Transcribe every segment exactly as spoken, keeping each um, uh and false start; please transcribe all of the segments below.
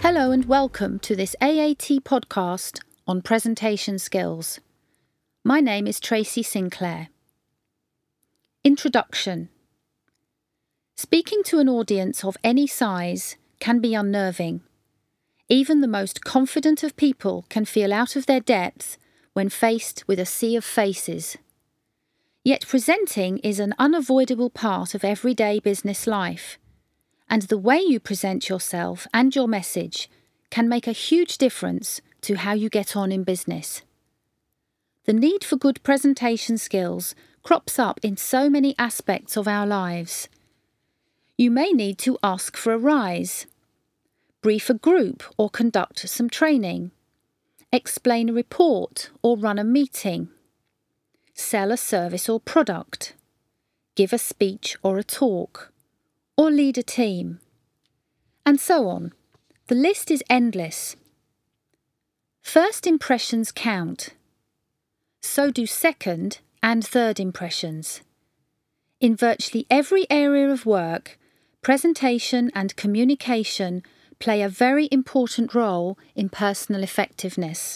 Hello and welcome to this A A T podcast on presentation skills. My name is Tracy Sinclair. Introduction. Speaking to an audience of any size can be unnerving. Even the most confident of people can feel out of their depth when faced with a sea of faces. Yet presenting is an unavoidable part of everyday business life, and the way you present yourself and your message can make a huge difference to how you get on in business. The need for good presentation skills crops up in so many aspects of our lives. You may need to ask for a rise, brief a group or conduct some training, explain a report or run a meeting, sell a service or product, give a speech or a talk, or lead a team, and so on. The list is endless. First impressions count. So do second and third impressions. In virtually every area of work, presentation and communication play a very important role in personal effectiveness.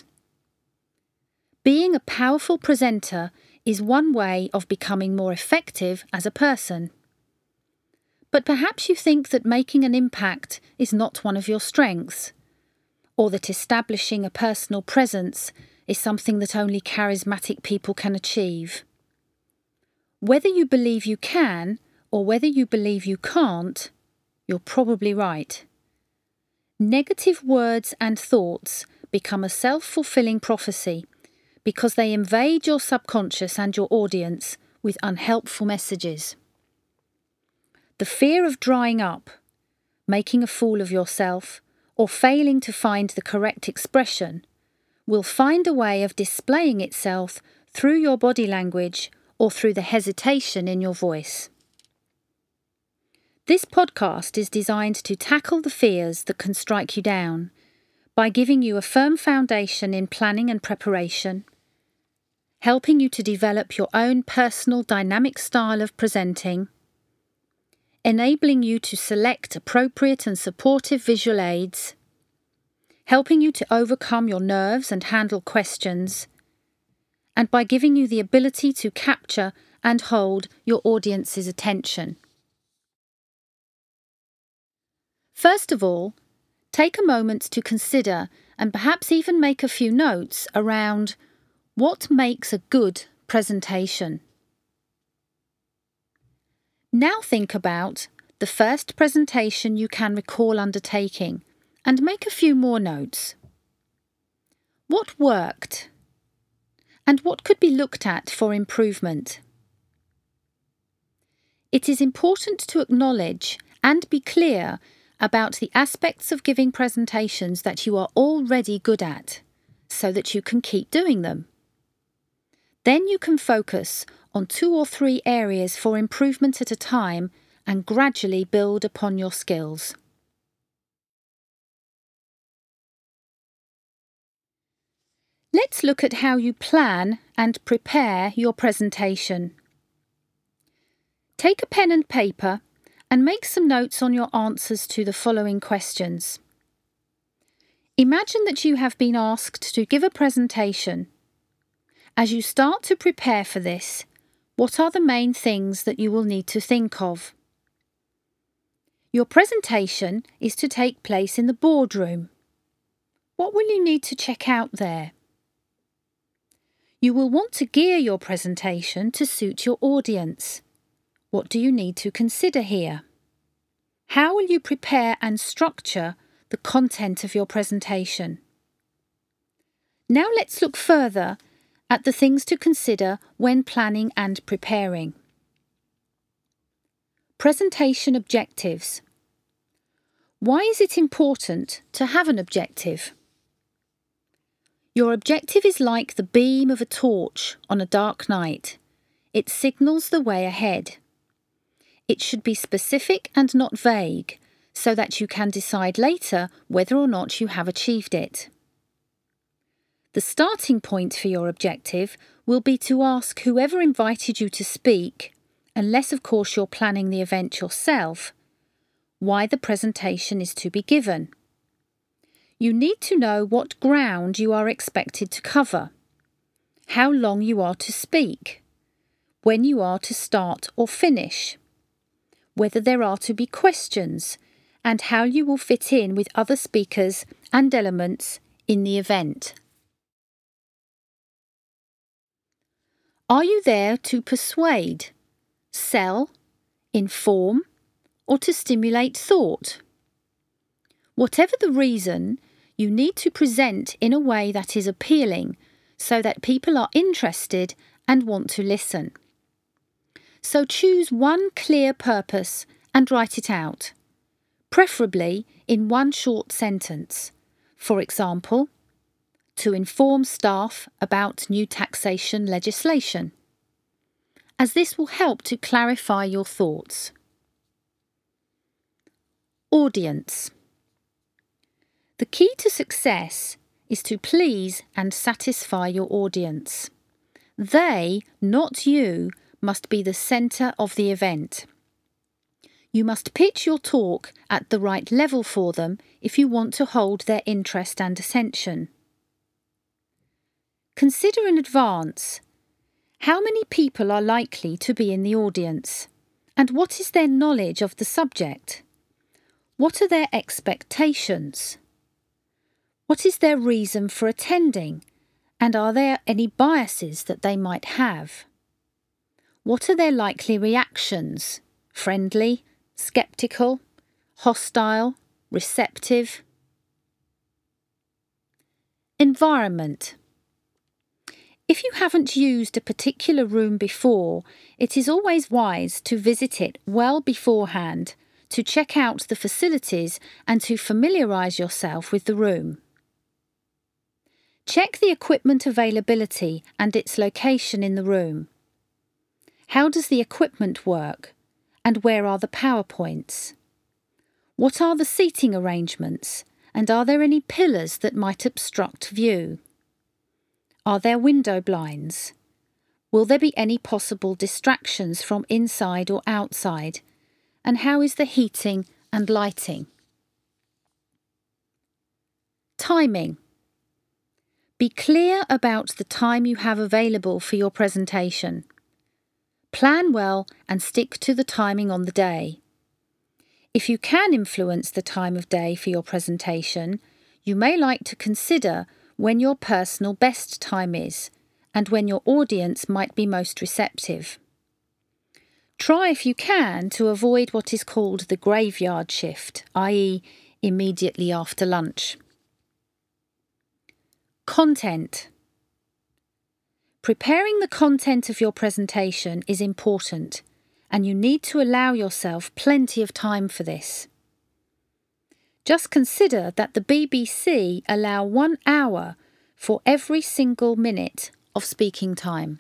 Being a powerful presenter is one way of becoming more effective as a person. But perhaps you think that making an impact is not one of your strengths, or that establishing a personal presence is something that only charismatic people can achieve. Whether you believe you can, or whether you believe you can't, you're probably right. Negative words and thoughts become a self-fulfilling prophecy because they invade your subconscious and your audience with unhelpful messages. The fear of drying up, making a fool of yourself, or failing to find the correct expression will find a way of displaying itself through your body language or through the hesitation in your voice. This podcast is designed to tackle the fears that can strike you down by giving you a firm foundation in planning and preparation, helping you to develop your own personal dynamic style of presenting, enabling you to select appropriate and supportive visual aids, helping you to overcome your nerves and handle questions, and by giving you the ability to capture and hold your audience's attention. First of all, take a moment to consider and perhaps even make a few notes around what makes a good presentation. Now think about the first presentation you can recall undertaking and make a few more notes. What worked? And what could be looked at for improvement? It is important to acknowledge and be clear about the aspects of giving presentations that you are already good at, so that you can keep doing them. Then you can focus on two or three areas for improvement at a time and gradually build upon your skills. Let's look at how you plan and prepare your presentation. Take a pen and paper and make some notes on your answers to the following questions. Imagine that you have been asked to give a presentation. As you start to prepare for this, what are the main things that you will need to think of? Your presentation is to take place in the boardroom. What will you need to check out there? You will want to gear your presentation to suit your audience. What do you need to consider here? How will you prepare and structure the content of your presentation? Now let's look further at the things to consider when planning and preparing. Presentation objectives. Why is it important to have an objective? Your objective is like the beam of a torch on a dark night. It signals the way ahead. It should be specific and not vague, so that you can decide later whether or not you have achieved it. The starting point for your objective will be to ask whoever invited you to speak, unless of course you're planning the event yourself, why the presentation is to be given. You need to know what ground you are expected to cover, how long you are to speak, when you are to start or finish, whether there are to be questions, and how you will fit in with other speakers and elements in the event. Are you there to persuade, sell, inform, or to stimulate thought? Whatever the reason, you need to present in a way that is appealing so that people are interested and want to listen. So choose one clear purpose and write it out, preferably in one short sentence. For example, to inform staff about new taxation legislation, as this will help to clarify your thoughts. Audience. The key to success is to please and satisfy your audience. They, not you, must be the centre of the event. You must pitch your talk at the right level for them if you want to hold their interest and attention. Consider in advance how many people are likely to be in the audience, and what is their knowledge of the subject? What are their expectations? What is their reason for attending, and are there any biases that they might have? What are their likely reactions? Friendly, sceptical, hostile, receptive? Environment. If you haven't used a particular room before, it is always wise to visit it well beforehand to check out the facilities and to familiarise yourself with the room. Check the equipment availability and its location in the room. How does the equipment work, and where are the power points? What are the seating arrangements, and are there any pillars that might obstruct view? Are there window blinds? Will there be any possible distractions from inside or outside? And how is the heating and lighting? Timing. Be clear about the time you have available for your presentation. Plan well and stick to the timing on the day. If you can influence the time of day for your presentation, you may like to consider when your personal best time is and when your audience might be most receptive. Try, if you can, to avoid what is called the graveyard shift, that is immediately after lunch. Content. Preparing the content of your presentation is important, and you need to allow yourself plenty of time for this. Just consider that the B B C allow one hour for every single minute of speaking time.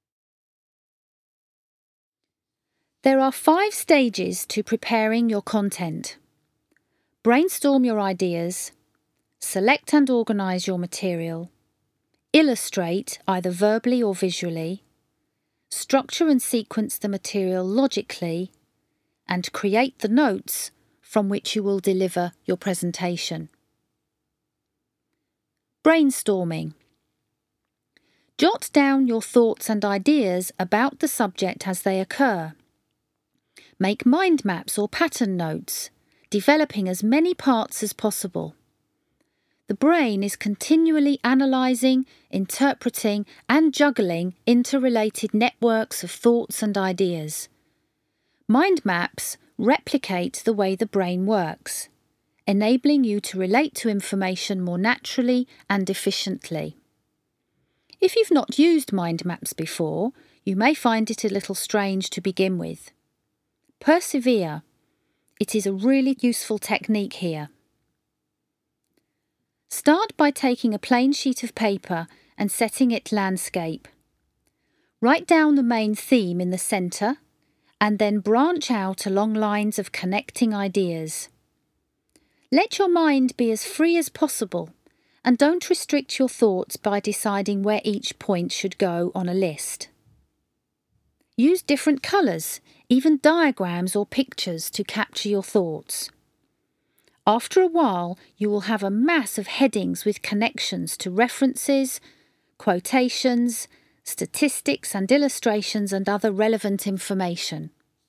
There are five stages to preparing your content. Brainstorm your ideas, select and organise your material, illustrate either verbally or visually, structure and sequence the material logically, and create the notes from which you will deliver your presentation. Brainstorming. Jot down your thoughts and ideas about the subject as they occur. Make mind maps or pattern notes, developing as many parts as possible. The brain is continually analysing, interpreting, and juggling interrelated networks of thoughts and ideas. Mind maps replicate the way the brain works, enabling you to relate to information more naturally and efficiently. If you've not used mind maps before, you may find it a little strange to begin with. Persevere. It is a really useful technique here. Start by taking a plain sheet of paper and setting it landscape. Write down the main theme in the centre and then branch out along lines of connecting ideas. Let your mind be as free as possible and don't restrict your thoughts by deciding where each point should go on a list. Use different colours, even diagrams or pictures to capture your thoughts. After a while, you will have a mass of headings with connections to references, quotations, statistics and illustrations and other relevant information.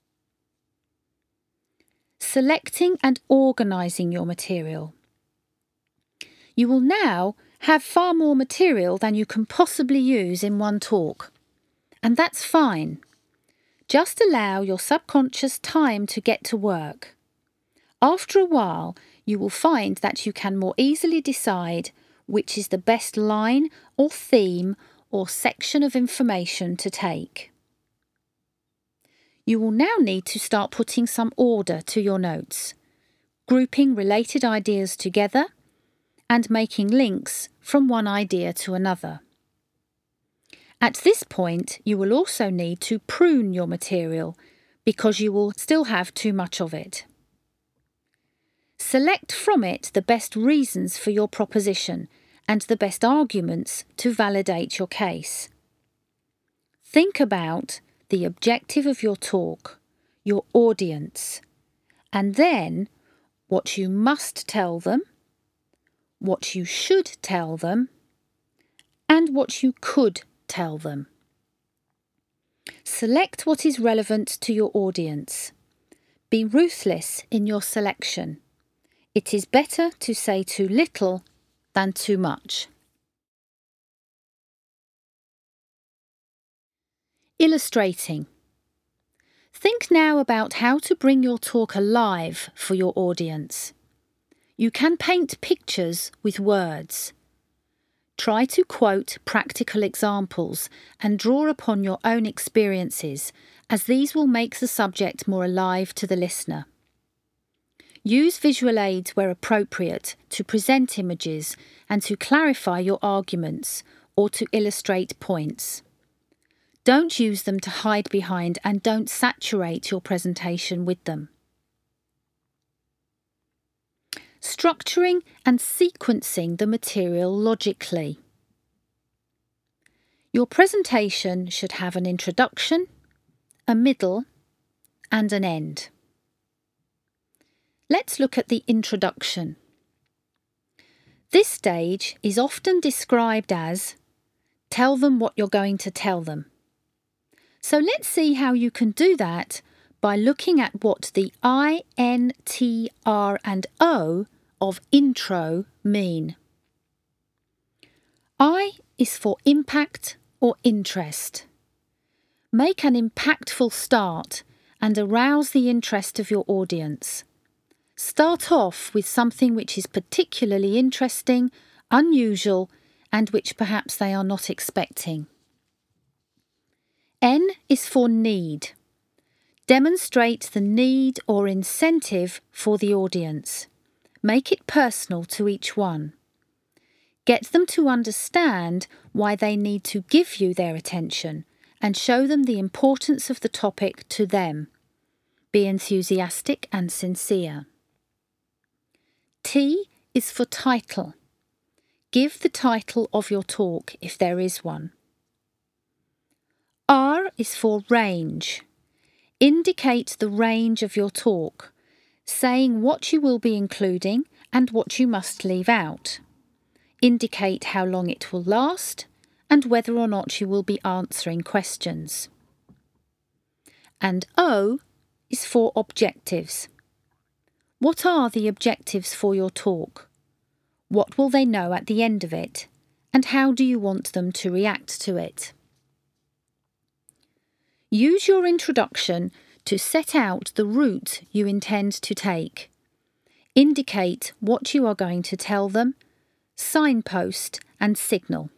Selecting and organising your material. You will now have far more material than you can possibly use in one talk. And that's fine. Just allow your subconscious time to get to work. After a while, you will find that you can more easily decide which is the best line or theme or section of information to take. You will now need to start putting some order to your notes, grouping related ideas together, and making links from one idea to another. At this point, you will also need to prune your material because you will still have too much of it. Select from it the best reasons for your proposition and the best arguments to validate your case. Think about the objective of your talk, your audience, and then what you must tell them, what you should tell them, and what you could tell them. Select what is relevant to your audience. Be ruthless in your selection. It is better to say too little than too much. Illustrating. Think now about how to bring your talk alive for your audience. You can paint pictures with words. Try to quote practical examples and draw upon your own experiences, as these will make the subject more alive to the listener. Use visual aids where appropriate to present images and to clarify your arguments or to illustrate points. Don't use them to hide behind and don't saturate your presentation with them. Structuring and sequencing the material logically. Your presentation should have an introduction, a middle, and an end. Let's look at the introduction. This stage is often described as tell them what you're going to tell them. So let's see how you can do that by looking at what the I, N, T, R and O of intro mean. I is for impact or interest. Make an impactful start and arouse the interest of your audience. Start off with something which is particularly interesting, unusual, and which perhaps they are not expecting. N is for need. Demonstrate the need or incentive for the audience. Make it personal to each one. Get them to understand why they need to give you their attention and show them the importance of the topic to them. Be enthusiastic and sincere. T is for title. Give the title of your talk if there is one. R is for range. Indicate the range of your talk, saying what you will be including and what you must leave out. Indicate how long it will last and whether or not you will be answering questions. And O is for objectives. What are the objectives for your talk? What will they know at the end of it? And how do you want them to react to it? Use your introduction to set out the route you intend to take. Indicate what you are going to tell them, signpost and signal.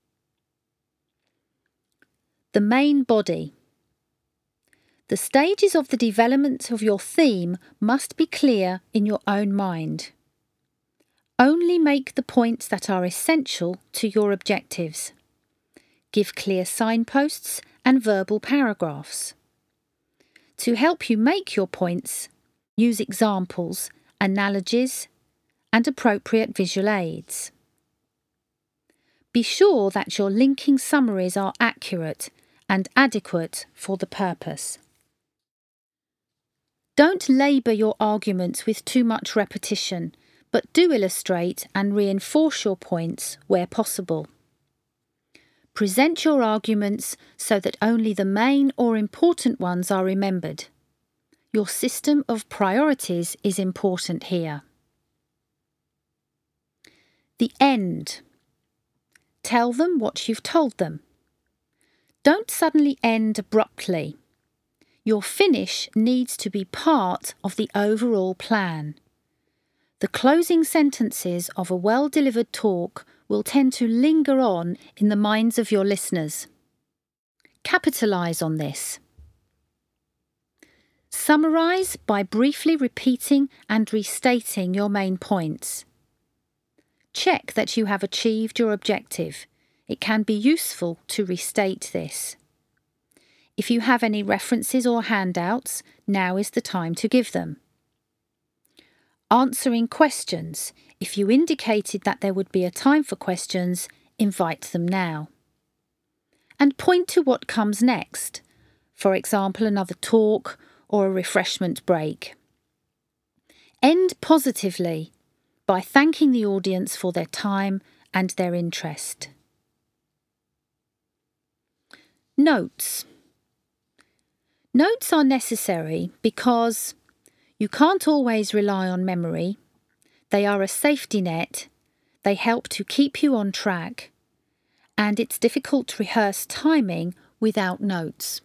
The main body. The stages of the development of your theme must be clear in your own mind. Only make the points that are essential to your objectives. Give clear signposts and verbal paragraphs. To help you make your points, use examples, analogies, and appropriate visual aids. Be sure that your linking summaries are accurate and adequate for the purpose. Don't labour your arguments with too much repetition, but do illustrate and reinforce your points where possible. Present your arguments so that only the main or important ones are remembered. Your system of priorities is important here. The end. Tell them what you've told them. Don't suddenly end abruptly. Your finish needs to be part of the overall plan. The closing sentences of a well-delivered talk will tend to linger on in the minds of your listeners. Capitalise on this. Summarise by briefly repeating and restating your main points. Check that you have achieved your objective. It can be useful to restate this. If you have any references or handouts, now is the time to give them. Answering questions. If you indicated that there would be a time for questions, invite them now. And point to what comes next. For example, another talk or a refreshment break. End positively by thanking the audience for their time and their interest. Notes. Notes are necessary because you can't always rely on memory. They are a safety net. They help to keep you on track. And it's difficult to rehearse timing without notes.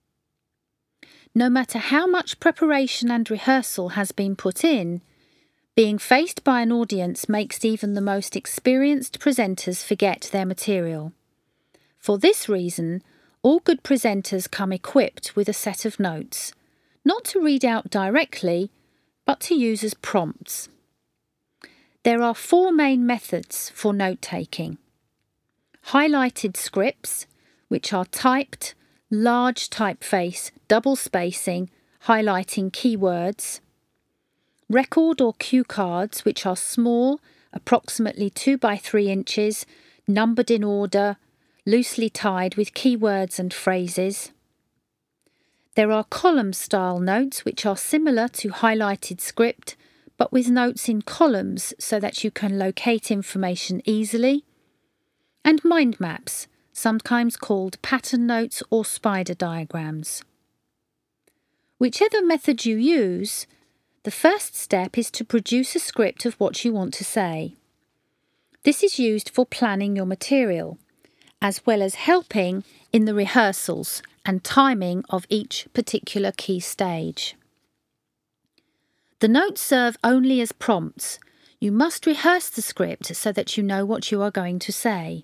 No matter how much preparation and rehearsal has been put in, being faced by an audience makes even the most experienced presenters forget their material. For this reason, all good presenters come equipped with a set of notes, not to read out directly, but to use as prompts. There are four main methods for note-taking. Highlighted scripts, which are typed, large typeface, double spacing, highlighting keywords. Record or cue cards, which are small, approximately two by three inches, numbered in order, loosely tied with keywords and phrases. There are column-style notes, which are similar to highlighted script, but with notes in columns so that you can locate information easily. And mind maps, sometimes called pattern notes or spider diagrams. Whichever method you use, the first step is to produce a script of what you want to say. This is used for planning your material, as well as helping in the rehearsals and timing of each particular key stage. The notes serve only as prompts. You must rehearse the script so that you know what you are going to say.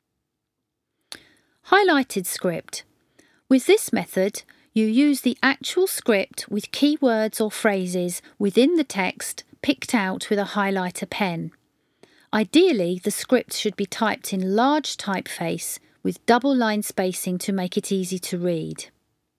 Highlighted script. With this method, you use the actual script with keywords or phrases within the text picked out with a highlighter pen. Ideally, the script should be typed in large typeface with double line spacing to make it easy to read.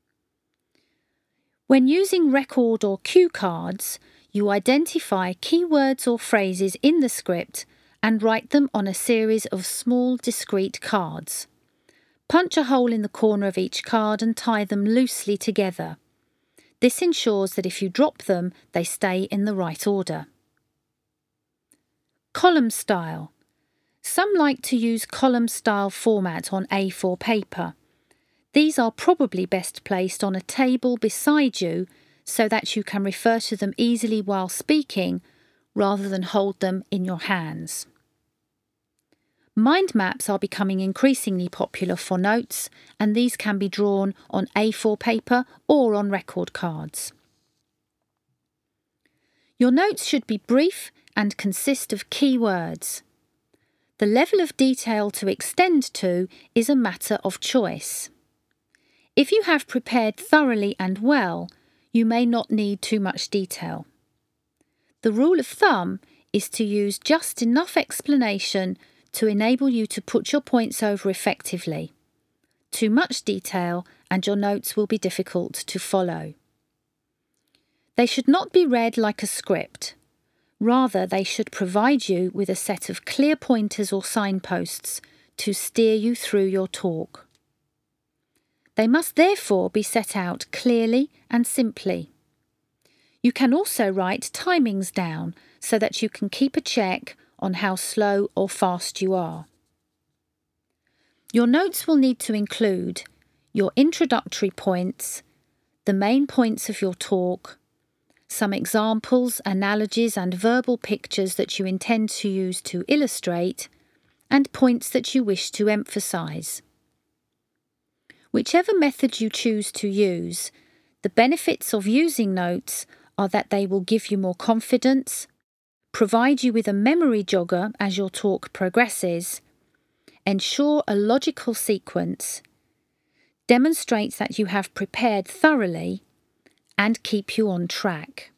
When using record or cue cards, you identify keywords or phrases in the script and write them on a series of small discrete cards. Punch a hole in the corner of each card and tie them loosely together. This ensures that if you drop them, they stay in the right order. Column style. Some like to use column style format on A four paper. These are probably best placed on a table beside you so that you can refer to them easily while speaking rather than hold them in your hands. Mind maps are becoming increasingly popular for notes, and these can be drawn on A four paper or on record cards. Your notes should be brief and consist of key words. The level of detail to extend to is a matter of choice. If you have prepared thoroughly and well, you may not need too much detail. The rule of thumb is to use just enough explanation to enable you to put your points over effectively. Too much detail and your notes will be difficult to follow. They should not be read like a script. Rather, they should provide you with a set of clear pointers or signposts to steer you through your talk. They must therefore be set out clearly and simply. You can also write timings down so that you can keep a check on how slow or fast you are. Your notes will need to include your introductory points, the main points of your talk, some examples, analogies and verbal pictures that you intend to use to illustrate, and points that you wish to emphasise. Whichever method you choose to use, the benefits of using notes are that they will give you more confidence, provide you with a memory jogger as your talk progresses, ensure a logical sequence, demonstrate that you have prepared thoroughly, and keep you on track.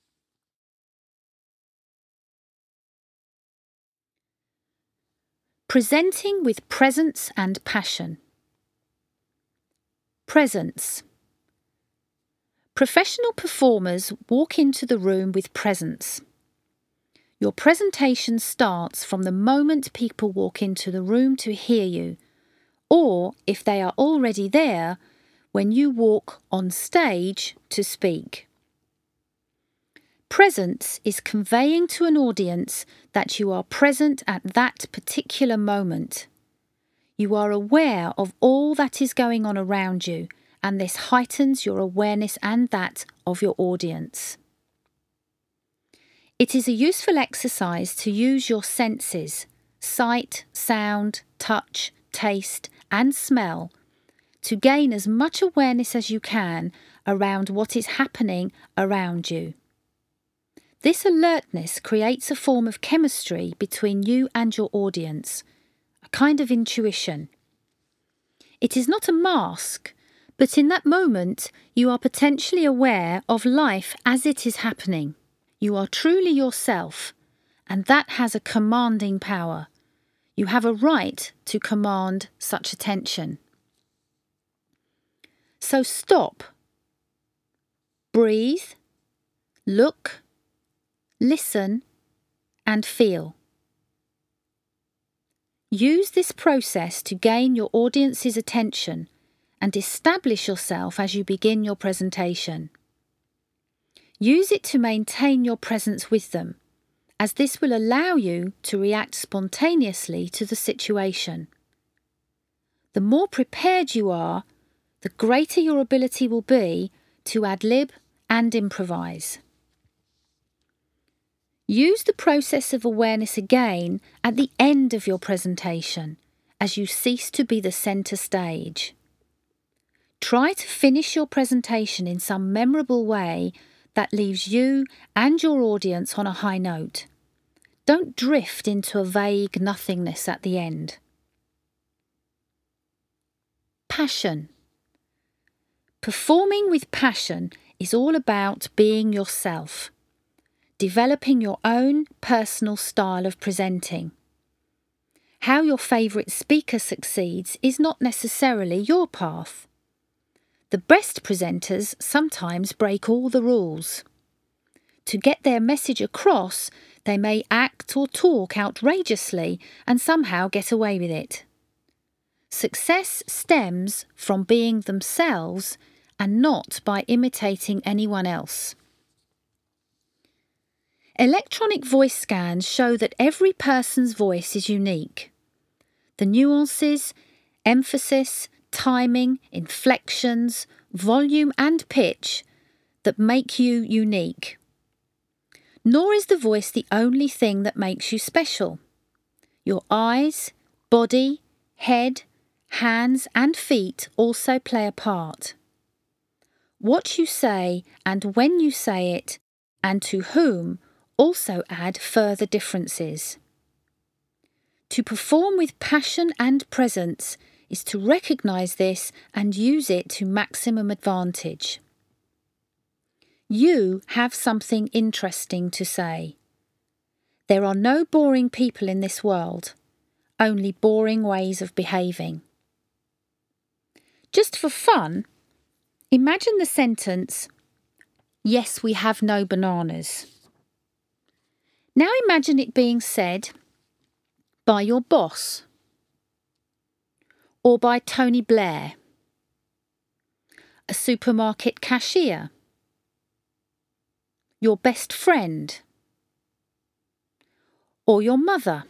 Presenting with presence and passion. Presence. Professional performers walk into the room with presence. Your presentation starts from the moment people walk into the room to hear you, or if they are already there, when you walk on stage to speak. Presence is conveying to an audience that you are present at that particular moment. You are aware of all that is going on around you, and this heightens your awareness and that of your audience. It is a useful exercise to use your senses, sight, sound, touch, taste, and smell, to gain as much awareness as you can around what is happening around you. This alertness creates a form of chemistry between you and your audience, a kind of intuition. It is not a mask, but in that moment you are potentially aware of life as it is happening. You are truly yourself, and that has a commanding power. You have a right to command such attention. So stop, breathe, look, listen, and feel. Use this process to gain your audience's attention and establish yourself as you begin your presentation. Use it to maintain your presence with them, as this will allow you to react spontaneously to the situation. The more prepared you are, the greater your ability will be to ad-lib and improvise. Use the process of awareness again at the end of your presentation, as you cease to be the centre stage. Try to finish your presentation in some memorable way that leaves you and your audience on a high note. Don't drift into a vague nothingness at the end. Passion. Performing with passion is all about being yourself, developing your own personal style of presenting. How your favourite speaker succeeds is not necessarily your path. The best presenters sometimes break all the rules. To get their message across, they may act or talk outrageously and somehow get away with it. Success stems from being themselves and not by imitating anyone else. Electronic voice scans show that every person's voice is unique. The nuances, emphasis, timing, inflections, volume and pitch that make you unique. Nor is the voice the only thing that makes you special. Your eyes, body, head, hands and feet also play a part. What you say and when you say it and to whom also add further differences. To perform with passion and presence is to recognise this and use it to maximum advantage. You have something interesting to say. There are no boring people in this world, only boring ways of behaving. Just for fun, imagine the sentence, "Yes, we have no bananas." Now imagine it being said by your boss, or by Tony Blair, a supermarket cashier, your best friend, or your mother,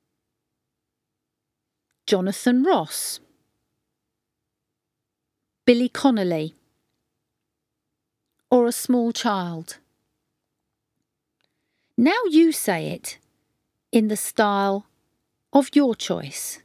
Jonathan Ross, Billy Connolly, or a small child. Now you say it in the style of your choice.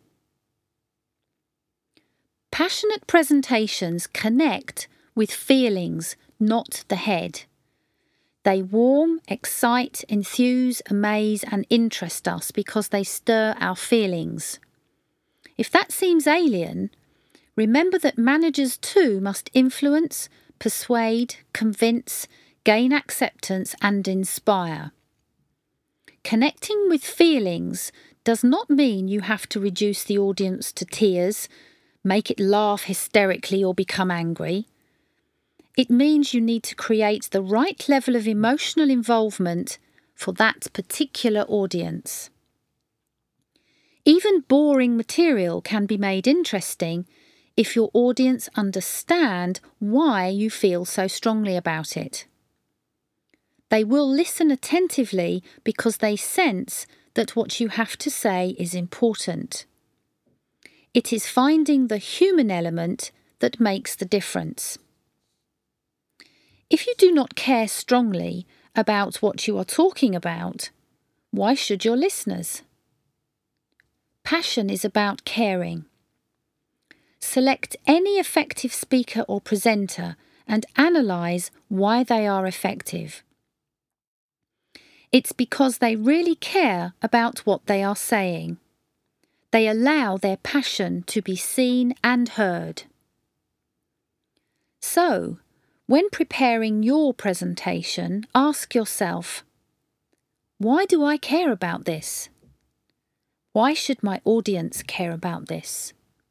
Passionate presentations connect with feelings, not the head. They warm, excite, enthuse, amaze, and interest us because they stir our feelings. If that seems alien, remember that managers too must influence, persuade, convince, gain acceptance, and inspire. Connecting with feelings does not mean you have to reduce the audience to tears, make it laugh hysterically, or become angry. It means you need to create the right level of emotional involvement for that particular audience. Even boring material can be made interesting if your audience understand why you feel so strongly about it. They will listen attentively because they sense that what you have to say is important. It is finding the human element that makes the difference. If you do not care strongly about what you are talking about, why should your listeners? Passion is about caring. Select any effective speaker or presenter and analyse why they are effective. It's because they really care about what they are saying. They allow their passion to be seen and heard. So, when preparing your presentation, ask yourself, why do I care about this? Why should my audience care about this?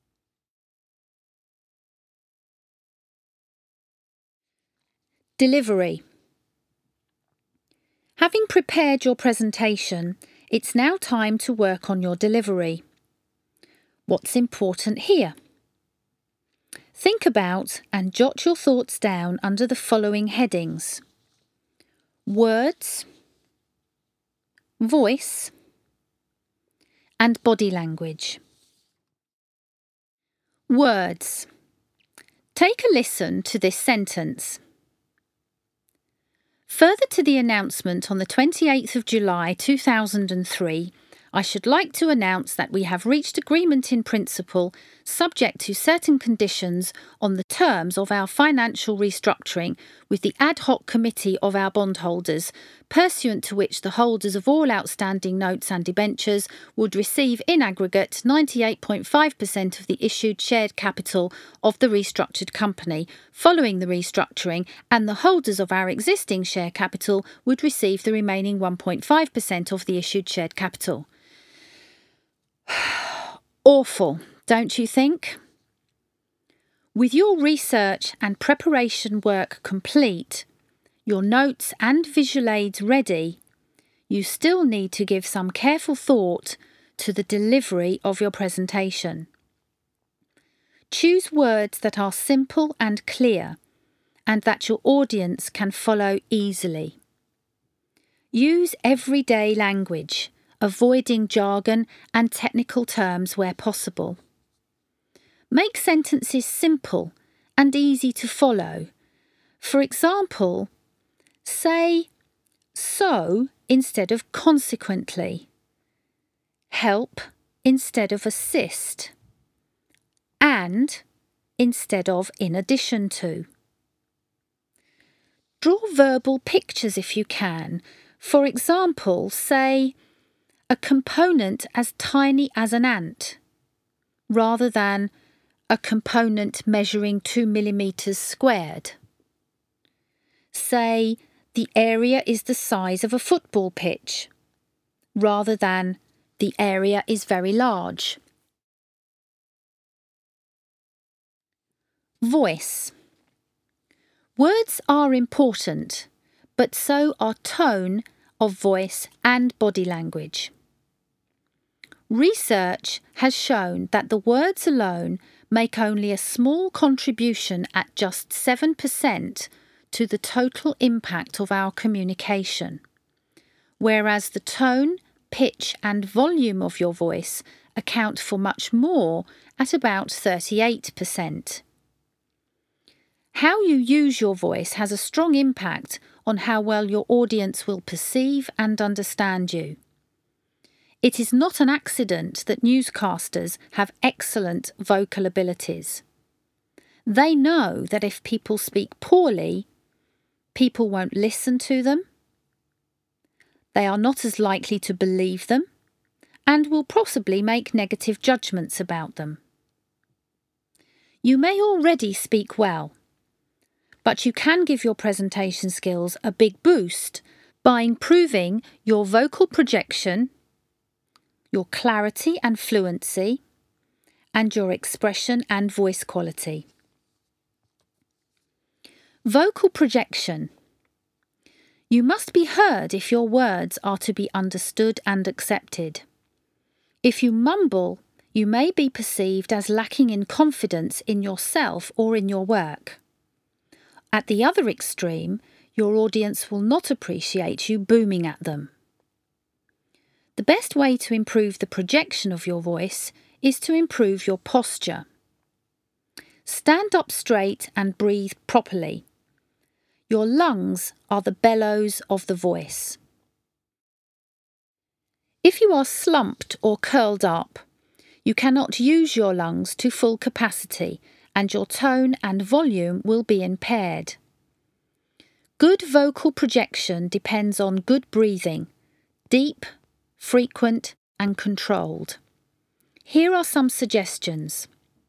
Delivery. Having prepared your presentation, it's now time to work on your delivery. What's important here? Think about and jot your thoughts down under the following headings: words, voice, and body language. Words. Take a listen to this sentence. Further to the announcement on the twenty-eighth of July two thousand three, I should like to announce that we have reached agreement in principle, subject to certain conditions, on the terms of our financial restructuring with the ad hoc committee of our bondholders, pursuant to which the holders of all outstanding notes and debentures would receive in aggregate ninety-eight point five percent of the issued shared capital of the restructured company following the restructuring, and the holders of our existing share capital would receive the remaining one point five percent of the issued shared capital. Awful, don't you think? With your research and preparation work complete, your notes and visual aids ready, you still need to give some careful thought to the delivery of your presentation. Choose words that are simple and clear, and that your audience can follow easily. Use everyday language, avoiding jargon and technical terms where possible. Make sentences simple and easy to follow. For example, say so instead of consequently, help instead of assist, and instead of in addition to. Draw verbal pictures if you can. For example, say a component as tiny as an ant, rather than a component measuring two millimetres squared. Say the area is the size of a football pitch, rather than the area is very large. Voice. Words are important, but so are tone of voice and body language. Research has shown that the words alone make only a small contribution at just seven percent to the total impact of our communication, whereas the tone, pitch and volume of your voice account for much more at about thirty-eight percent. How you use your voice has a strong impact on how well your audience will perceive and understand you. It is not an accident that newscasters have excellent vocal abilities. They know that if people speak poorly, people won't listen to them, they are not as likely to believe them, and will possibly make negative judgments about them. You may already speak well, but you can give your presentation skills a big boost by improving your vocal projection, your clarity and fluency, and your expression and voice quality. Vocal projection. You must be heard if your words are to be understood and accepted. If you mumble, you may be perceived as lacking in confidence in yourself or in your work. At the other extreme, your audience will not appreciate you booming at them. The best way to improve the projection of your voice is to improve your posture. Stand up straight and breathe properly. Your lungs are the bellows of the voice. If you are slumped or curled up, you cannot use your lungs to full capacity and your tone and volume will be impaired. Good vocal projection depends on good breathing, deep, frequent and controlled. Here are some suggestions.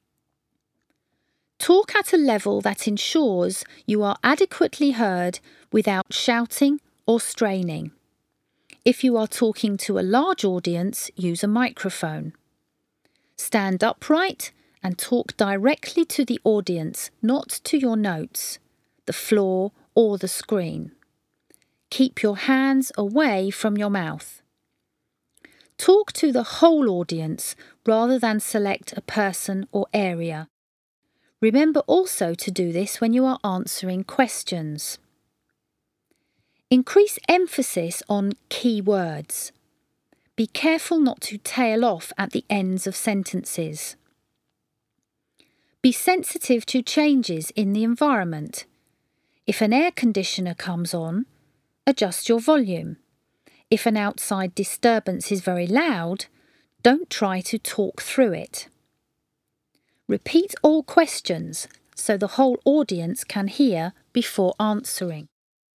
Talk at a level that ensures you are adequately heard without shouting or straining. If you are talking to a large audience, use a microphone. Stand upright and talk directly to the audience, not to your notes, the floor or the screen. Keep your hands away from your mouth. Talk to the whole audience rather than select a person or area. Remember also to do this when you are answering questions. Increase emphasis on key words. Be careful not to tail off at the ends of sentences. Be sensitive to changes in the environment. If an air conditioner comes on, adjust your volume. If an outside disturbance is very loud, don't try to talk through it. Repeat all questions so the whole audience can hear before answering.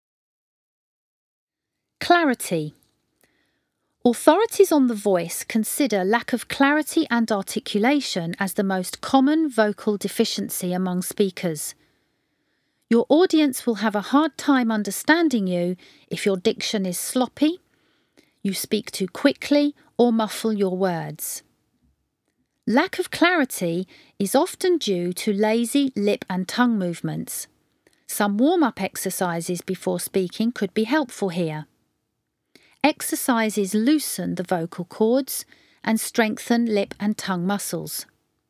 Clarity. Authorities on the voice consider lack of clarity and articulation as the most common vocal deficiency among speakers. Your audience will have a hard time understanding you if your diction is sloppy, you speak too quickly, or muffle your words. Lack of clarity is often due to lazy lip and tongue movements. Some warm-up exercises before speaking could be helpful here. Exercises loosen the vocal cords and strengthen lip and tongue muscles.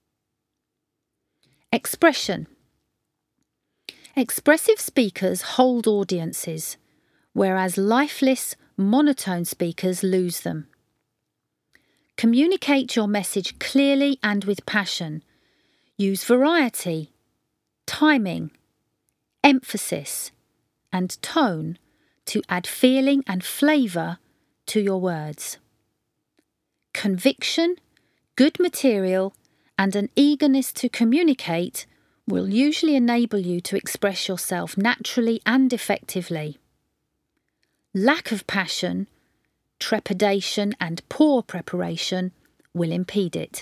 Expression. Expressive speakers hold audiences, whereas lifeless, monotone speakers lose them. Communicate your message clearly and with passion. Use variety, timing, emphasis, and tone to add feeling and flavour to your words. Conviction, good material, and an eagerness to communicate will usually enable you to express yourself naturally and effectively. Lack of passion, trepidation and poor preparation will impede it.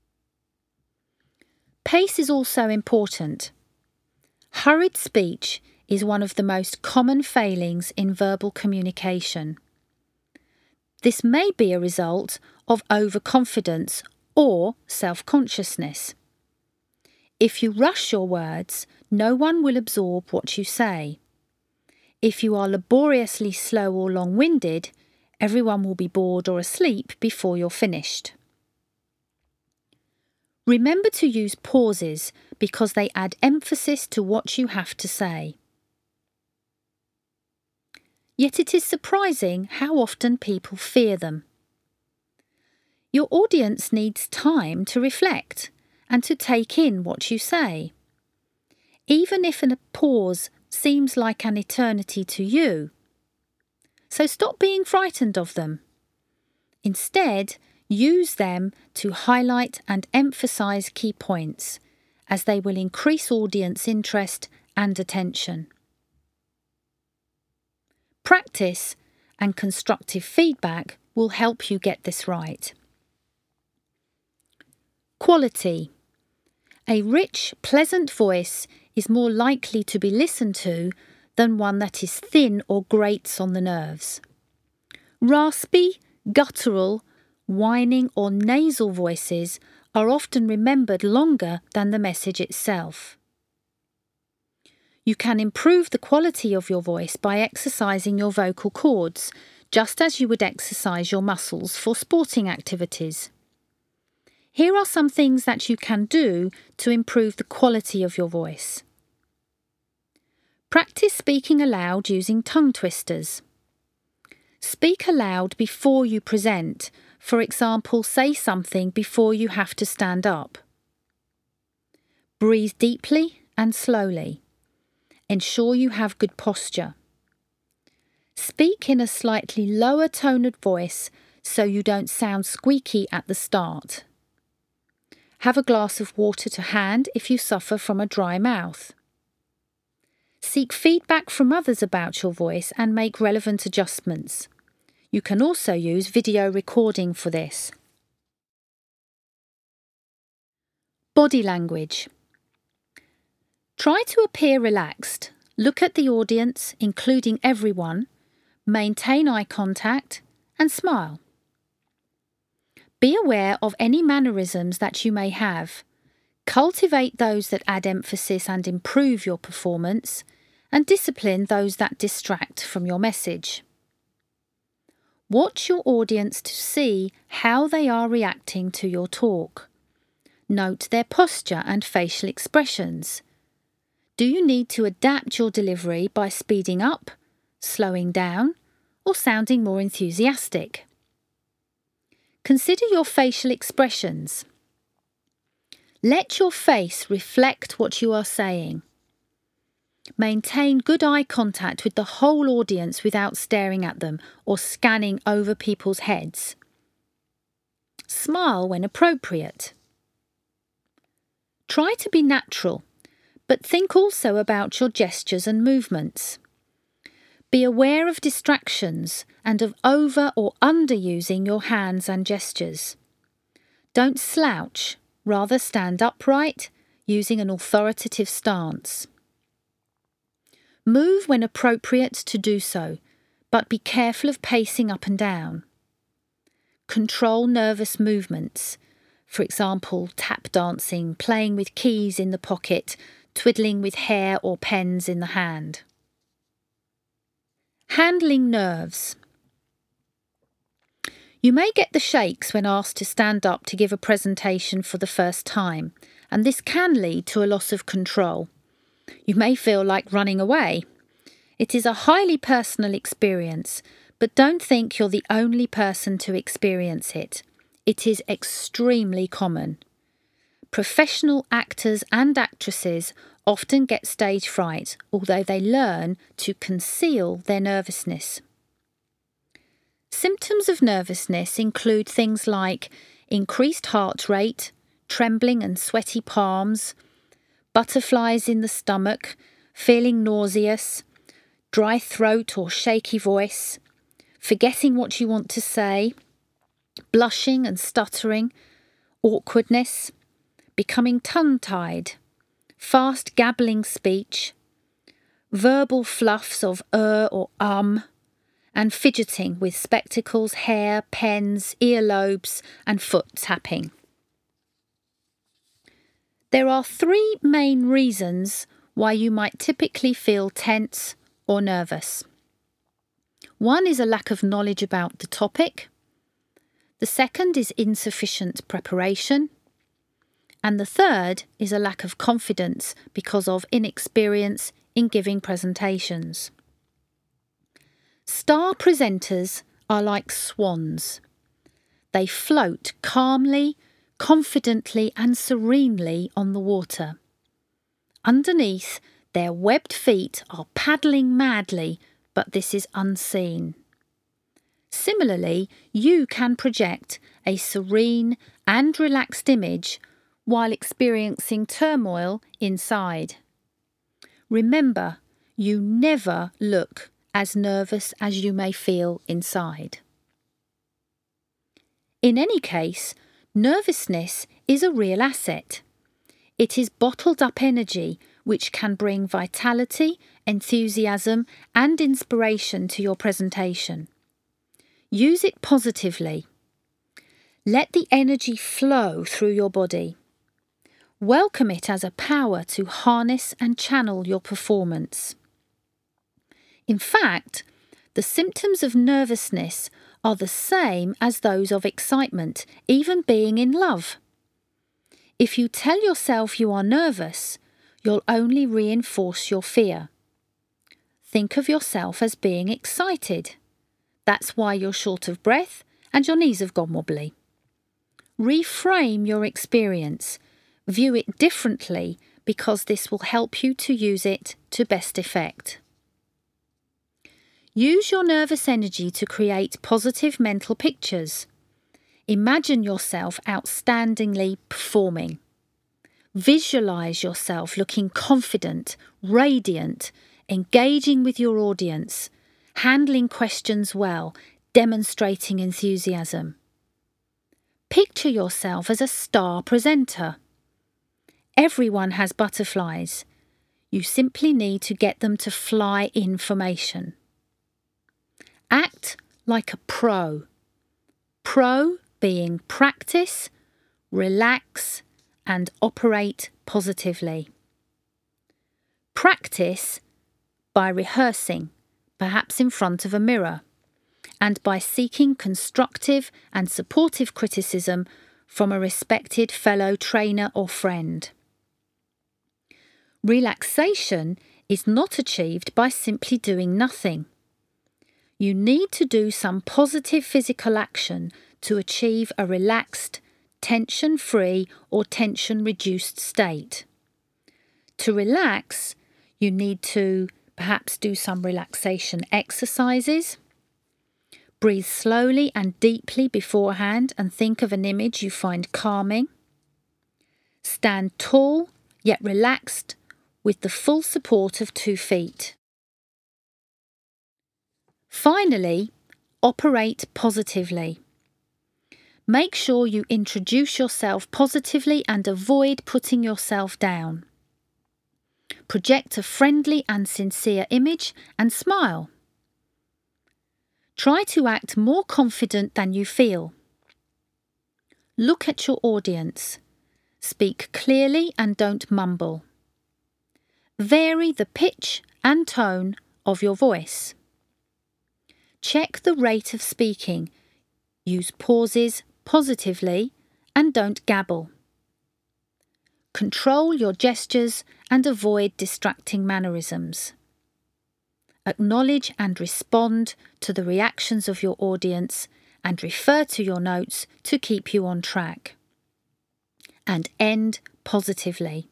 Pace is also important. Hurried speech is one of the most common failings in verbal communication. This may be a result of overconfidence or self-consciousness. If you rush your words, no one will absorb what you say. If you are laboriously slow or long-winded, everyone will be bored or asleep before you're finished. Remember to use pauses because they add emphasis to what you have to say. yet it is surprising how often people fear them. Your audience needs time to reflect and to take in what you say. Even if a pause seems like an eternity to you. So stop being frightened of them. Instead, use them to highlight and emphasize key points, as they will increase audience interest and attention. Practice and constructive feedback will help you get this right. Quality. A rich, pleasant voice is more likely to be listened to than one that is thin or grates on the nerves. Raspy, guttural, whining or nasal voices are often remembered longer than the message itself. You can improve the quality of your voice by exercising your vocal cords, just as you would exercise your muscles for sporting activities. Here are some things that you can do to improve the quality of your voice. Practice speaking aloud using tongue twisters. Speak aloud before you present. For example, say something before you have to stand up. Breathe deeply and slowly. Ensure you have good posture. Speak in a slightly lower toned voice so you don't sound squeaky at the start. Have a glass of water to hand if you suffer from a dry mouth. Seek feedback from others about your voice and make relevant adjustments. You can also use video recording for this. Body language. Try to appear relaxed. Look at the audience, including everyone. Maintain eye contact and smile. Be aware of any mannerisms that you may have. Cultivate those that add emphasis and improve your performance, and discipline those that distract from your message. Watch your audience to see how they are reacting to your talk. Note their posture and facial expressions. Do you need to adapt your delivery by speeding up, slowing down, or sounding more enthusiastic? Consider your facial expressions. Let your face reflect what you are saying. Maintain good eye contact with the whole audience without staring at them or scanning over people's heads. Smile when appropriate. Try to be natural, but think also about your gestures and movements. Be aware of distractions and of over or underusing your hands and gestures. Don't slouch, rather stand upright, using an authoritative stance. Move when appropriate to do so, but be careful of pacing up and down. Control nervous movements, for example, tap dancing, playing with keys in the pocket, twiddling with hair or pens in the hand. Handling nerves. You may get the shakes when asked to stand up to give a presentation for the first time, and this can lead to a loss of control. You may feel like running away. It is a highly personal experience, but don't think you're the only person to experience it. It is extremely common. Professional actors and actresses often get stage fright, although they learn to conceal their nervousness. Symptoms of nervousness include things like increased heart rate, trembling and sweaty palms, butterflies in the stomach, feeling nauseous, dry throat or shaky voice, forgetting what you want to say, blushing and stuttering, awkwardness, becoming tongue-tied, fast gabbling speech, verbal fluffs of er or um, and fidgeting with spectacles, hair, pens, earlobes, and foot tapping. There are three main reasons why you might typically feel tense or nervous. One is a lack of knowledge about the topic. The second is insufficient preparation. And the third is a lack of confidence because of inexperience in giving presentations. Star presenters are like swans. They float calmly, confidently and serenely on the water. Underneath, their webbed feet are paddling madly, but this is unseen. Similarly, you can project a serene and relaxed image while experiencing turmoil inside. Remember, you never look as nervous as you may feel inside. In any case, nervousness is a real asset. It is bottled up energy which can bring vitality, enthusiasm and inspiration to your presentation. Use it positively. Let the energy flow through your body. Welcome it as a power to harness and channel your performance. In fact, the symptoms of nervousness are the same as those of excitement, even being in love. If you tell yourself you are nervous, you'll only reinforce your fear. Think of yourself as being excited. That's why you're short of breath and your knees have gone wobbly. Reframe your experience. View it differently because this will help you to use it to best effect. Use your nervous energy to create positive mental pictures. Imagine yourself outstandingly performing. Visualize yourself looking confident, radiant, engaging with your audience, handling questions well, demonstrating enthusiasm. Picture yourself as a star presenter. Everyone has butterflies. You simply need to get them to fly in formation. Act like a pro. Pro being practice, relax, and operate positively. Practice by rehearsing, perhaps in front of a mirror, and by seeking constructive and supportive criticism from a respected fellow trainer or friend. Relaxation is not achieved by simply doing nothing. You need to do some positive physical action to achieve a relaxed, tension-free or tension-reduced state. To relax, you need to perhaps do some relaxation exercises. Breathe slowly and deeply beforehand and think of an image you find calming. Stand tall yet relaxed with the full support of two feet. Finally, operate positively. Make sure you introduce yourself positively and avoid putting yourself down. Project a friendly and sincere image and smile. Try to act more confident than you feel. Look at your audience. Speak clearly and don't mumble. Vary the pitch and tone of your voice. Check the rate of speaking. Use pauses positively and don't gabble. Control your gestures and avoid distracting mannerisms. Acknowledge and respond to the reactions of your audience and refer to your notes to keep you on track. And end positively.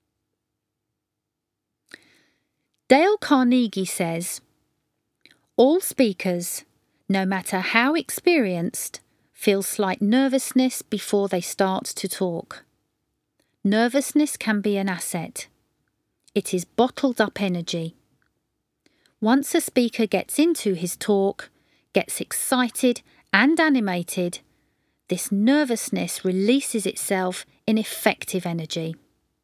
Dale Carnegie says, "All speakers, no matter how experienced, feel slight nervousness before they start to talk. Nervousness can be an asset. It is bottled up energy. Once a speaker gets into his talk, gets excited and animated, this nervousness releases itself in effective energy."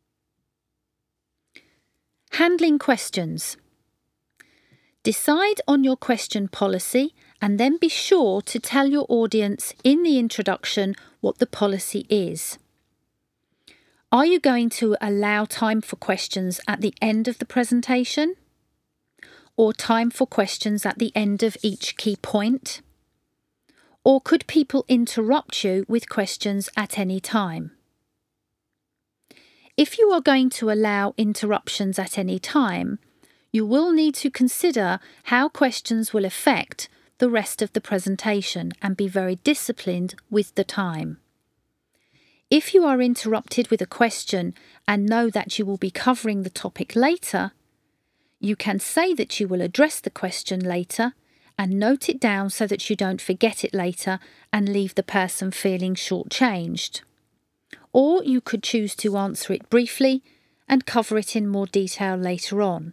Handling questions. Decide on your question policy and then be sure to tell your audience in the introduction what the policy is. Are you going to allow time for questions at the end of the presentation? Or time for questions at the end of each key point? Or could people interrupt you with questions at any time? If you are going to allow interruptions at any time, you will need to consider how questions will affect the rest of the presentation and be very disciplined with the time. If you are interrupted with a question and know that you will be covering the topic later, you can say that you will address the question later and note it down so that you don't forget it later and leave the person feeling shortchanged. Or you could choose to answer it briefly and cover it in more detail later on.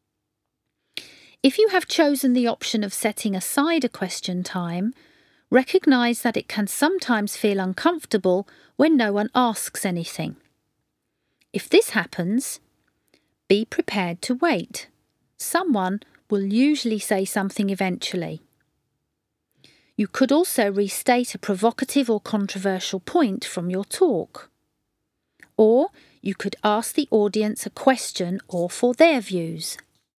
If you have chosen the option of setting aside a question time, recognise that it can sometimes feel uncomfortable when no one asks anything. If this happens, be prepared to wait. Someone will usually say something eventually. You could also restate a provocative or controversial point from your talk. Or you could ask the audience a question or for their views.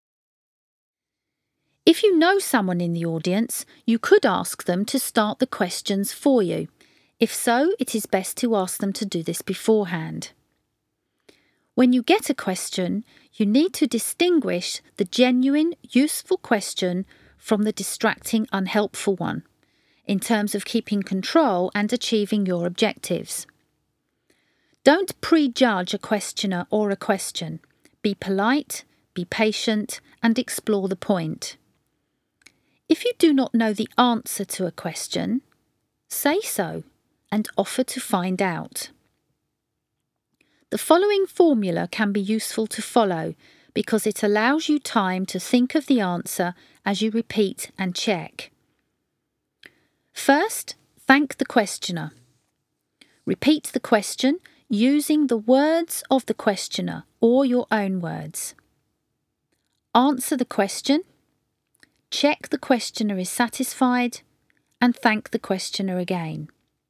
If you know someone in the audience, you could ask them to start the questions for you. If so, it is best to ask them to do this beforehand. When you get a question, you need to distinguish the genuine, useful question from the distracting, unhelpful one, in terms of keeping control and achieving your objectives. Don't prejudge a questioner or a question. Be polite, be patient, and explore the point. If you do not know the answer to a question, say so and offer to find out. The following formula can be useful to follow because it allows you time to think of the answer as you repeat and check. First, thank the questioner. Repeat the question using the words of the questioner or your own words. Answer the question. Check the questioner is satisfied and thank the questioner again.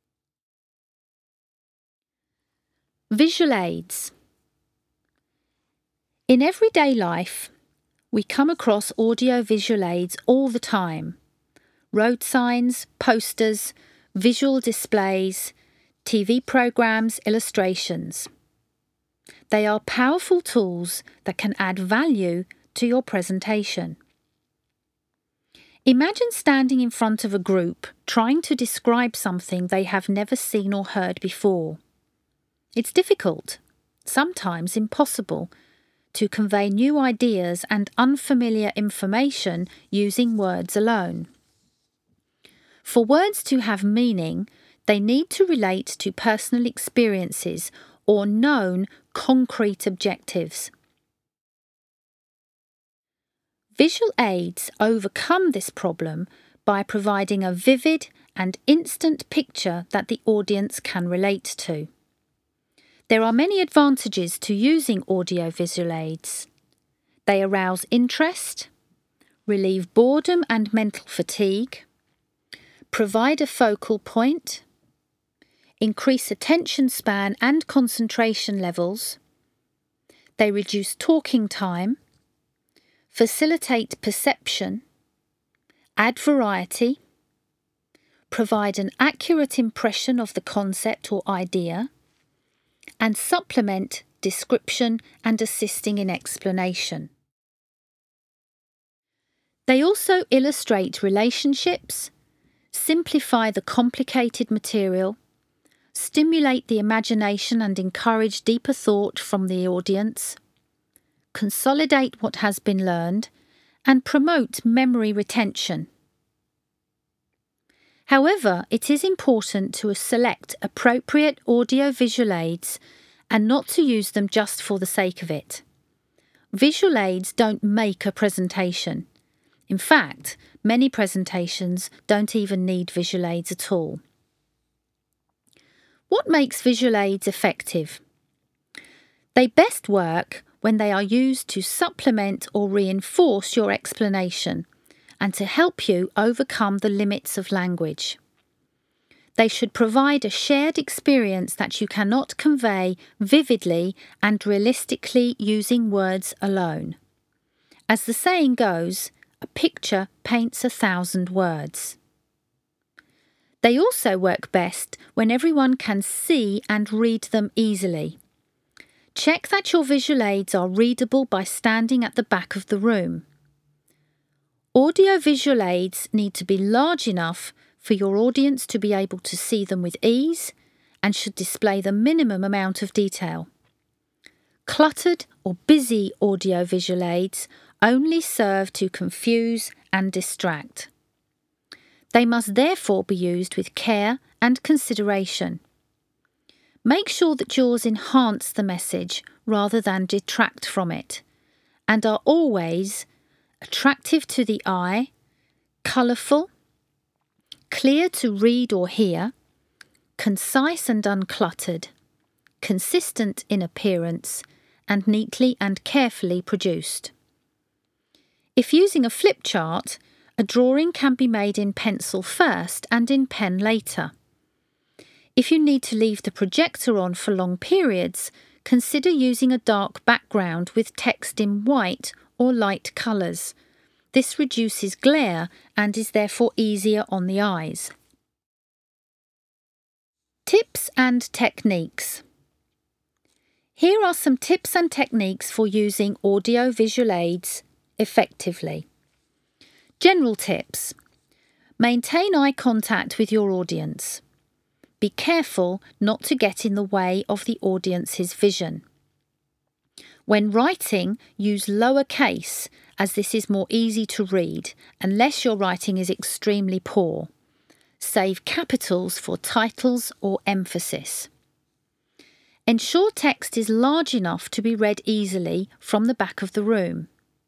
Visual aids. In everyday life, we come across audio-visual aids all the time. Road signs, posters, visual displays, T V programs, illustrations. They are powerful tools that can add value to your presentation. Imagine standing in front of a group trying to describe something they have never seen or heard before. It's difficult, sometimes impossible, to convey new ideas and unfamiliar information using words alone. For words to have meaning, they need to relate to personal experiences or known concrete objectives. Visual aids overcome this problem by providing a vivid and instant picture that the audience can relate to. There are many advantages to using audio-visual aids. They arouse interest, relieve boredom and mental fatigue, provide a focal point, increase attention span and concentration levels. They reduce talking time, facilitate perception, add variety, provide an accurate impression of the concept or idea, and supplement description and assisting in explanation. They also illustrate relationships, simplify the complicated material, stimulate the imagination and encourage deeper thought from the audience, consolidate what has been learned, and promote memory retention. However, it is important to select appropriate audio-visual aids and not to use them just for the sake of it. Visual aids don't make a presentation. In fact, many presentations don't even need visual aids at all. What makes visual aids effective? They best work when they are used to supplement or reinforce your explanation and to help you overcome the limits of language. They should provide a shared experience that you cannot convey vividly and realistically using words alone. As the saying goes, a picture paints a thousand words. They also work best when everyone can see and read them easily. Check that your visual aids are readable by standing at the back of the room. Audio visual aids need to be large enough for your audience to be able to see them with ease and should display the minimum amount of detail. Cluttered or busy audio visual aids only serve to confuse and distract. They must therefore be used with care and consideration. Make sure that yours enhance the message rather than detract from it, and are always attractive to the eye, colourful, clear to read or hear, concise and uncluttered, consistent in appearance, and neatly and carefully produced. If using a flip chart, a drawing can be made in pencil first and in pen later. If you need to leave the projector on for long periods, consider using a dark background with text in white or light colours. This reduces glare and is therefore easier on the eyes. Tips and techniques. Here are some tips and techniques for using audio visual aids effectively. General tips. Maintain eye contact with your audience. Be careful not to get in the way of the audience's vision. When writing, use lowercase as this is more easy to read unless your writing is extremely poor. Save capitals for titles or emphasis. Ensure text is large enough to be read easily from the back of the room.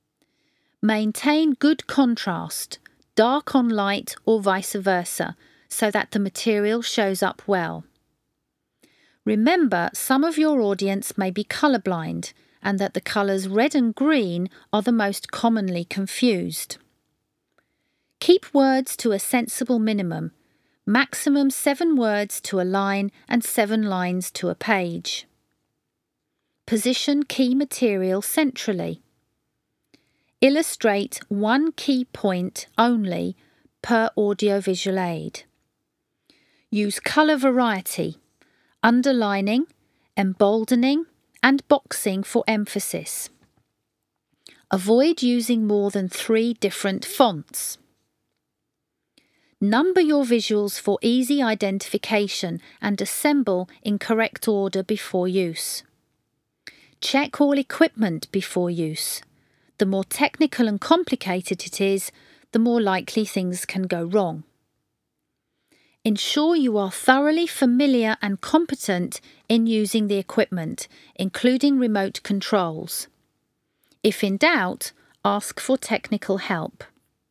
Maintain good contrast, dark on light or vice versa, so that the material shows up well. Remember, some of your audience may be colourblind and that the colours red and green are the most commonly confused. Keep words to a sensible minimum, maximum seven words to a line and seven lines to a page. Position key material centrally. Illustrate one key point only per audiovisual aid. Use colour variety, underlining, emboldening and boxing for emphasis. Avoid using more than three different fonts. Number your visuals for easy identification and assemble in correct order before use. Check all equipment before use. The more technical and complicated it is, the more likely things can go wrong. Ensure you are thoroughly familiar and competent in using the equipment, including remote controls. If in doubt, ask for technical help.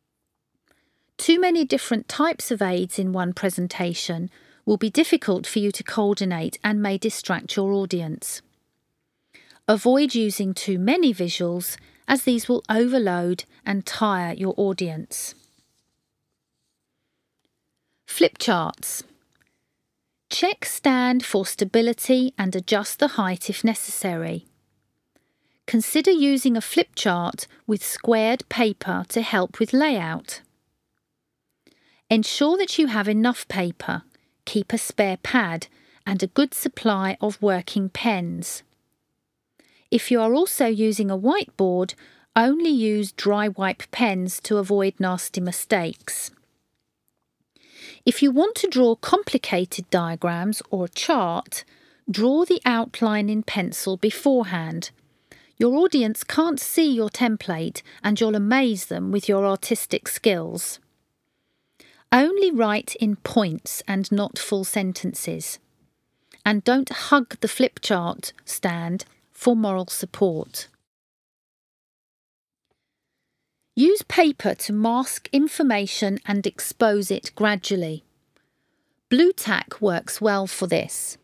Too many different types of aids in one presentation will be difficult for you to coordinate and may distract your audience. Avoid using too many visuals, as these will overload and tire your audience. Flip charts. Check stand for stability and adjust the height if necessary. Consider using a flip chart with squared paper to help with layout. Ensure that you have enough paper, keep a spare pad, and a good supply of working pens. If you are also using a whiteboard, only use dry wipe pens to avoid nasty mistakes. If you want to draw complicated diagrams or a chart, draw the outline in pencil beforehand. Your audience can't see your template and you'll amaze them with your artistic skills. Only write in points and not full sentences. And don't hug the flip chart stand for moral support. Use paper to mask information and expose it gradually. Blue tack works well for this.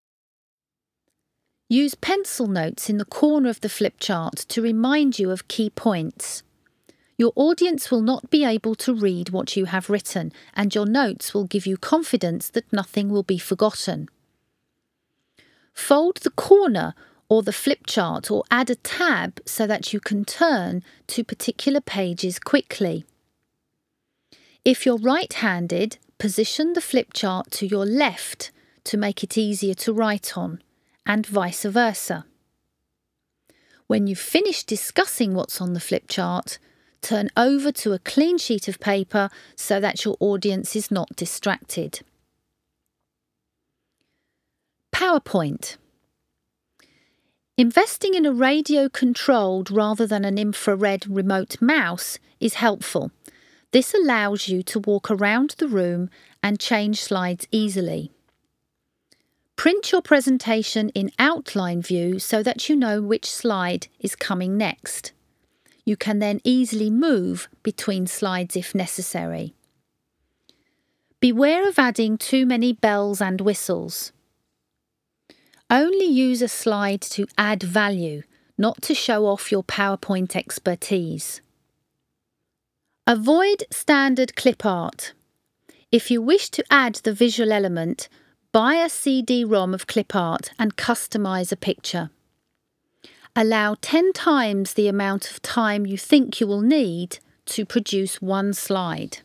Use pencil notes in the corner of the flip chart to remind you of key points. Your audience will not be able to read what you have written, and your notes will give you confidence that nothing will be forgotten. Fold the corner or the flip chart or add a tab so that you can turn to particular pages quickly. If you're right-handed, position the flip chart to your left to make it easier to write on, and vice versa. When you've finished discussing what's on the flip chart, turn over to a clean sheet of paper so that your audience is not distracted. PowerPoint. Investing in a radio-controlled rather than an infrared remote mouse is helpful. This allows you to walk around the room and change slides easily. Print your presentation in outline view so that you know which slide is coming next. You can then easily move between slides if necessary. Beware of adding too many bells and whistles. Only use a slide to add value, not to show off your PowerPoint expertise. Avoid standard clip art. If you wish to add the visual element, buy a C D ROM of clip art and customize a picture. Allow ten times the amount of time you think you will need to produce one slide.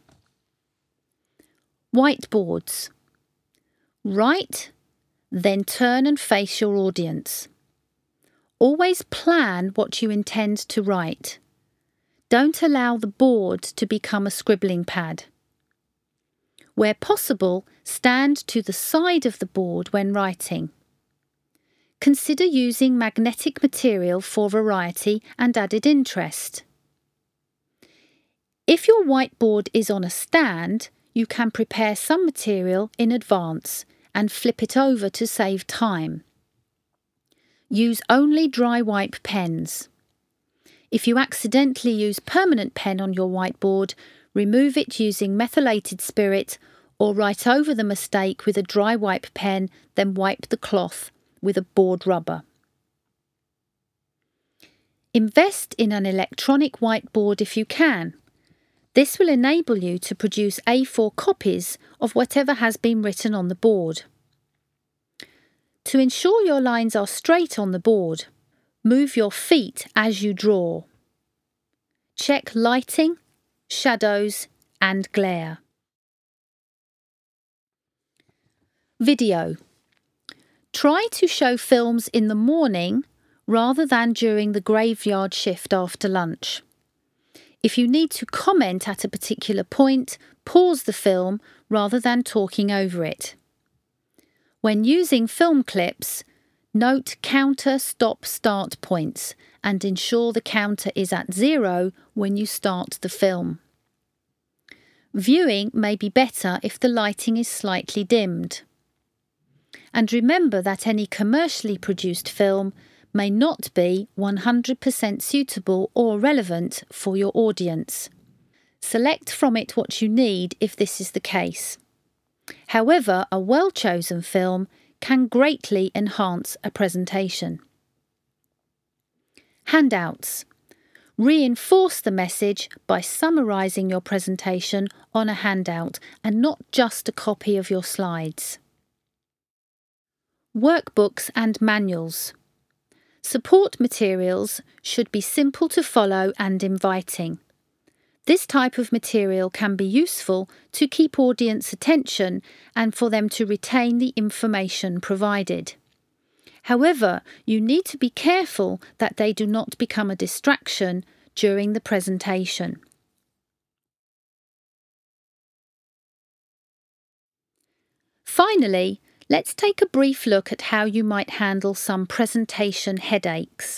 Whiteboards. Write, then turn and face your audience. Always plan what you intend to write. Don't allow the board to become a scribbling pad. Where possible, stand to the side of the board when writing. Consider using magnetic material for variety and added interest. If your whiteboard is on a stand, you can prepare some material in advance and flip it over to save time. Use only dry wipe pens. If you accidentally use permanent pen on your whiteboard, remove it using methylated spirit or write over the mistake with a dry wipe pen, then wipe the cloth with a board rubber. Invest in an electronic whiteboard if you can. This will enable you to produce A four copies of whatever has been written on the board. To ensure your lines are straight on the board, move your feet as you draw. Check lighting, shadows, and glare. Video. Try to show films in the morning rather than during the graveyard shift after lunch. If you need to comment at a particular point, pause the film rather than talking over it. When using film clips, note counter stop start points and ensure the counter is at zero when you start the film. Viewing may be better if the lighting is slightly dimmed. And remember that any commercially produced film may not be one hundred percent suitable or relevant for your audience. Select from it what you need if this is the case. However, a well-chosen film can greatly enhance a presentation. Handouts. Reinforce the message by summarising your presentation on a handout and not just a copy of your slides. Workbooks and manuals. Support materials should be simple to follow and inviting. This type of material can be useful to keep audience attention and for them to retain the information provided. However, you need to be careful that they do not become a distraction during the presentation. Finally, let's take a brief look at how you might handle some presentation headaches.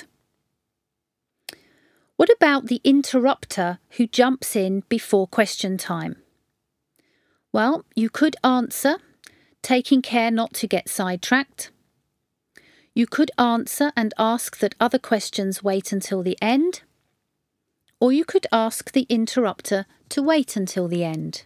What about the interrupter who jumps in before question time? Well, you could answer, taking care not to get sidetracked. You could answer and ask that other questions wait until the end, or you could ask the interrupter to wait until the end.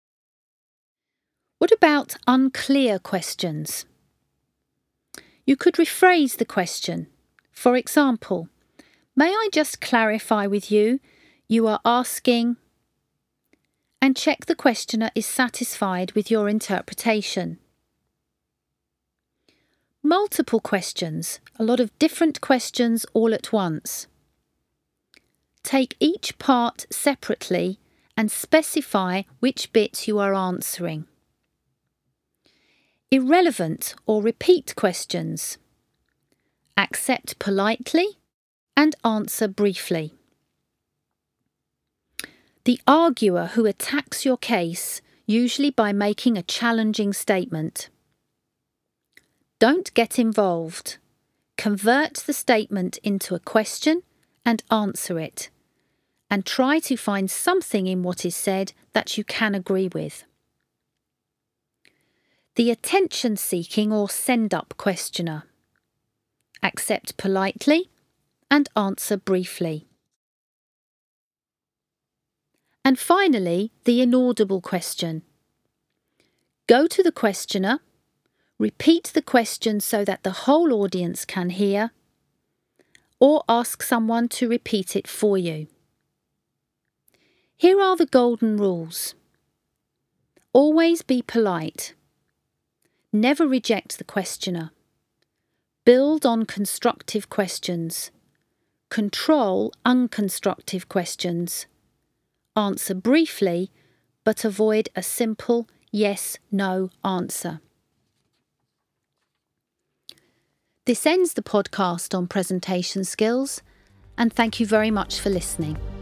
What about unclear questions? You could rephrase the question. For example, may I just clarify with you, you are asking, and check the questioner is satisfied with your interpretation. Multiple questions, a lot of different questions all at once. Take each part separately and specify which bit you are answering. Irrelevant or repeat questions. Accept politely and answer briefly. The arguer who attacks your case, usually by making a challenging statement. Don't get involved. Convert the statement into a question and answer it, and try to find something in what is said that you can agree with. The attention-seeking or send-up questioner. Accept politely and answer briefly. And finally, the inaudible question. Go to the questioner, repeat the question so that the whole audience can hear, or ask someone to repeat it for you. Here are the golden rules. Always be polite. Never reject the questioner. Build on constructive questions. Control unconstructive questions. Answer briefly, but avoid a simple yes-no answer. This ends the podcast on presentation skills, and thank you very much for listening.